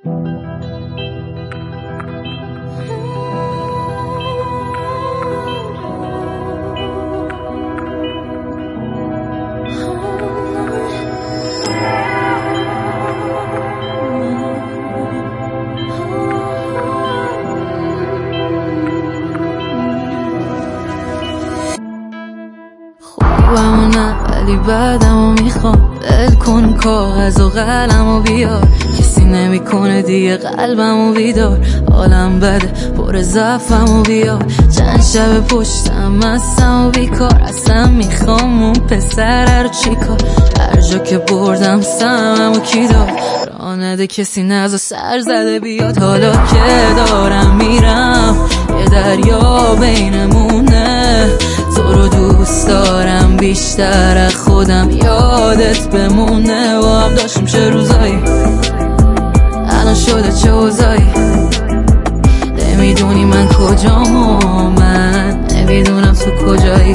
خوبمو نه ولی بعدمو میخوام دل کن کاغذ و قلمو بیار کسی نمیکنه دیگه قلبمو بیدار حالم بده پر ضعفمو بیار چند شب پشتم مستم و بیکار اصلا میخوام اون پسر رو چیکار هر جا که بردم سممو کی دار راه نده کسی نزا سر زده بیاد حالا که دارم میرم یه دریا بینمونه تو رو دوست دارم بیشتر از خودم یادت بمونه و هم داشتیم چه روزایی الان شده چه اوضاعی نمیدونی من کجام و من نمیدونم تو کجایی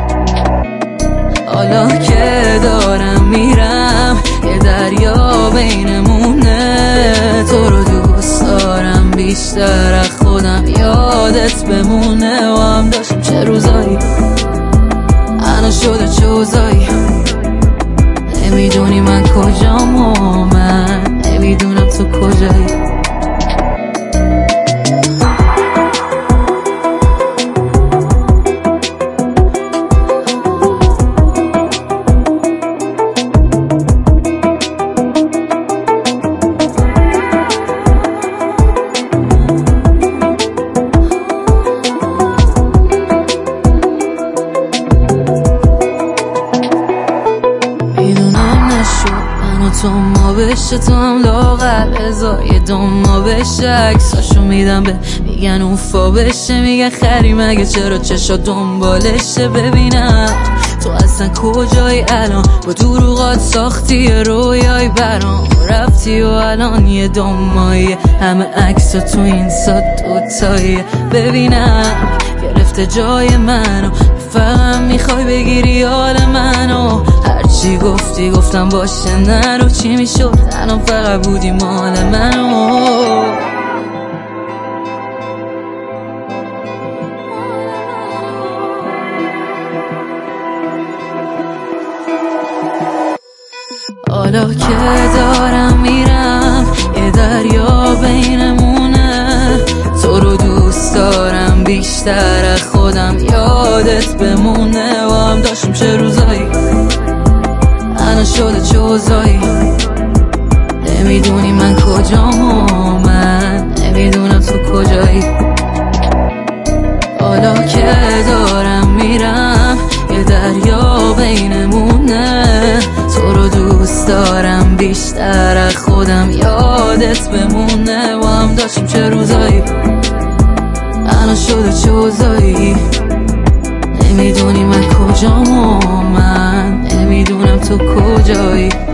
حالا که دارم میرم یه دریا بینمونه تو رو دوست دارم بیشتر از خودم یادت بمونه و هم داشتیم چه روزایی الان شده چه اوضاعی نمیدونی من کجام و من نمیدونم تو کجایی تو ما بشه تو هم لاغر ازای ما بشه عکساشو میدم به میگن اوفا بشه میگن خری مگه چرا چشا دنبالشه ببینم تو اصلا کجایی الان با دروغات ساختی رویای برام رفتی و الان یه دمایی همه عکس تو این سات دوتایی ببینم گرفته جای منو فقط میخوای بگیری حال منو هرچی گفتی گفتم باشه نرو چی میشد الان فقط بودی مال منو حالا که دارم میرم یه دریا بینمونه تو رو دوست دارم بیشتر از خودم یادت بمونه و هم داشتیم چه روزایی الان شده چه اوضاعی نمیدونی من کجام و من نمیدونم تو کجایی حالا که دارم میرم یه دریا بینمونه تو رو دوست دارم بیشتر از خودم یادت بمونه و هم داشتیم چه روزایی الان شده چه اوضاعی نمیدونی من کجام و من نمیدونم تو کجایی